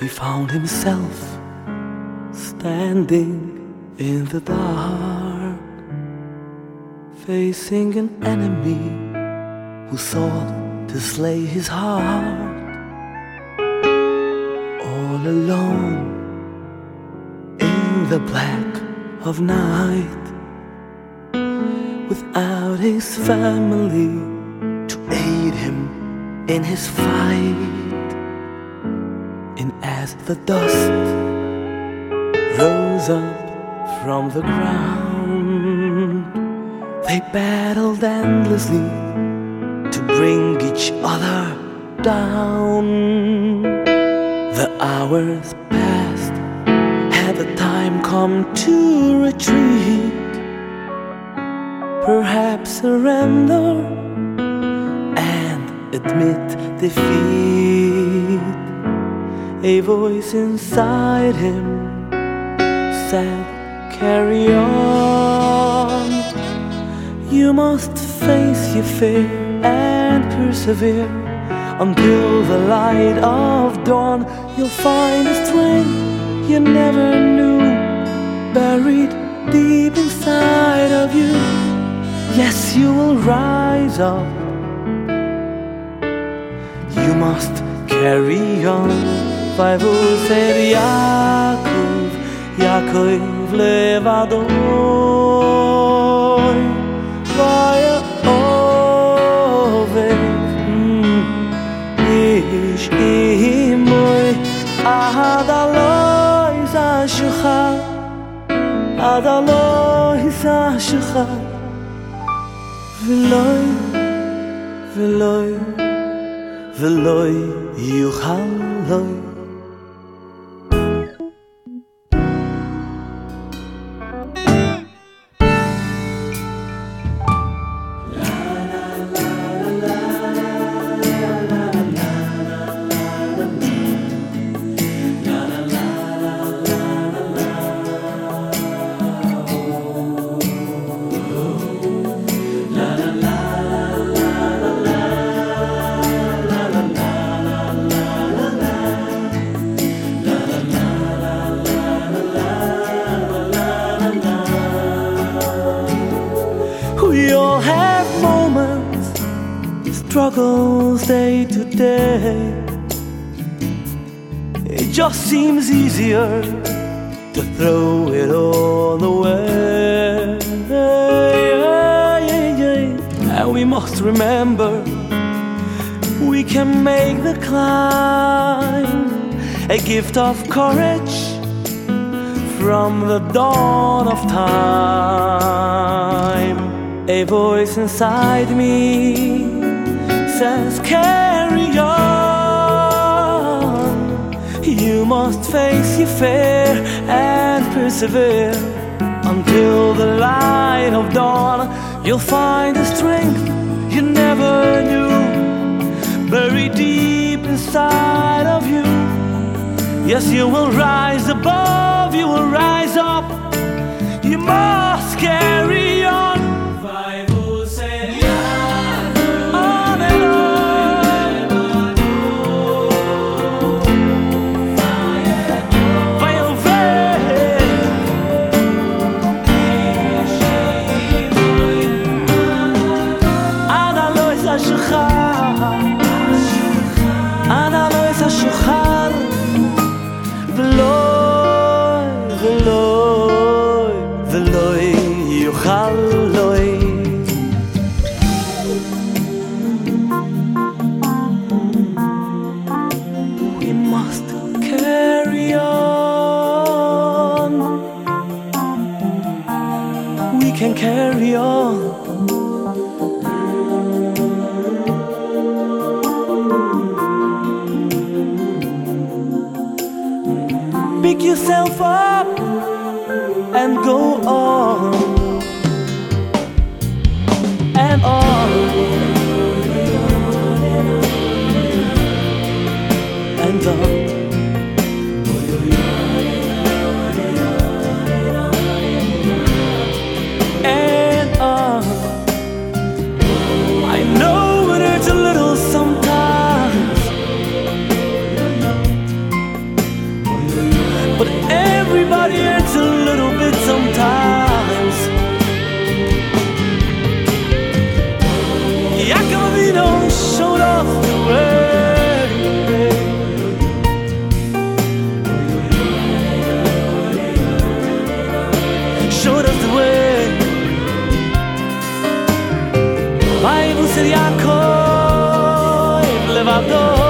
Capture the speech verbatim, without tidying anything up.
he found himself standing in the dark, facing an enemy who sought to slay his heart. All alone in the black of night, without his family to aid him in his fight. And as the dust rose up from the ground, they battled endlessly to bring each other down. The hours passed, had the time come to retreat, perhaps surrender and admit defeat. A voice inside him said, carry on. You must face your fear and persevere until the light of dawn. You'll find a strength you never knew, buried deep inside of you. Yes, you will rise up. You must carry on. Bible said Yaakov, Yaakov levadoy, vaya oved, ish imoy, ahad aloi zashucha, ahad aloi zashucha, veloy, veloy, veloy yuchal loy. We all have moments, struggles day to day. It just seems easier to throw it all away. And we must remember, we can make the climb, a gift of courage from the dawn of time. A voice inside me says, carry on. You must face your fear and persevere until the light of dawn. You'll find a strength you never knew, buried deep inside of you. Yes, you will rise above, you will rise up. You must carry on. We must carry on. We can carry on. Pick yourself up and go on and on and on. And on. I know it hurts a little sometimes, Salvador.